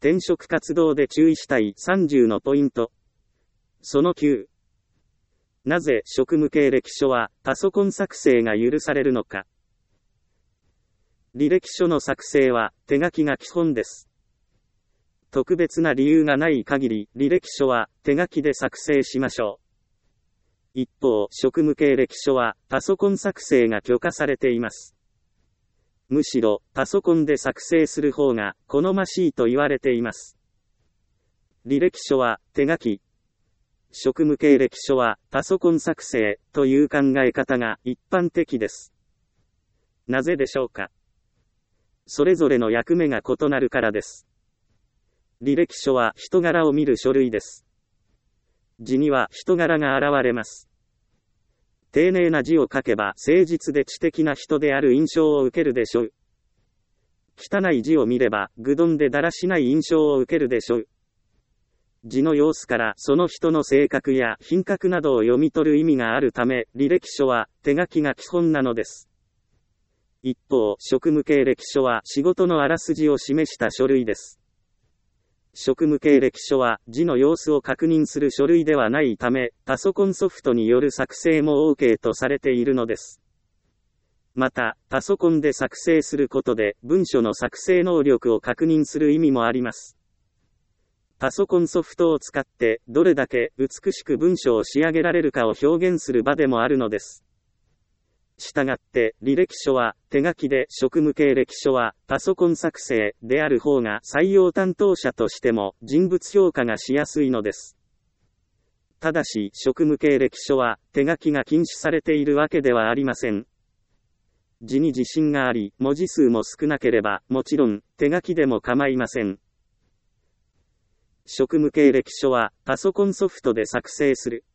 転職活動で注意したい30のポイント。その9。なぜ職務経歴書はパソコン作成が許されるのか。履歴書の作成は手書きが基本です。特別な理由がない限り、履歴書は手書きで作成しましょう。一方、職務経歴書はパソコン作成が許可されています。むしろ、パソコンで作成する方が好ましいと言われています。履歴書は手書き。職務経歴書はパソコン作成という考え方が一般的です。なぜでしょうか。それぞれの役目が異なるからです。履歴書は人柄を見る書類です。字には人柄が現れます。丁寧な字を書けば誠実で知的な人である印象を受けるでしょう。汚い字を見れば愚鈍でだらしない印象を受けるでしょう。字の様子からその人の性格や品格などを読み取る意味があるため、履歴書は手書きが基本なのです。一方、職務経歴書は仕事のあらすじを示した書類です。職務経歴書は字の様子を確認する書類ではないため、パソコンソフトによる作成も OK とされているのです。また、パソコンで作成することで文書の作成能力を確認する意味もあります。パソコンソフトを使ってどれだけ美しく文章を仕上げられるかを表現する場でもあるのです。したがって、履歴書は手書きで職務経歴書はパソコン作成である方が採用担当者としても人物評価がしやすいのです。ただし、職務経歴書は手書きが禁止されているわけではありません。字に自信があり、文字数も少なければ、もちろん手書きでも構いません。職務経歴書はパソコンソフトで作成する。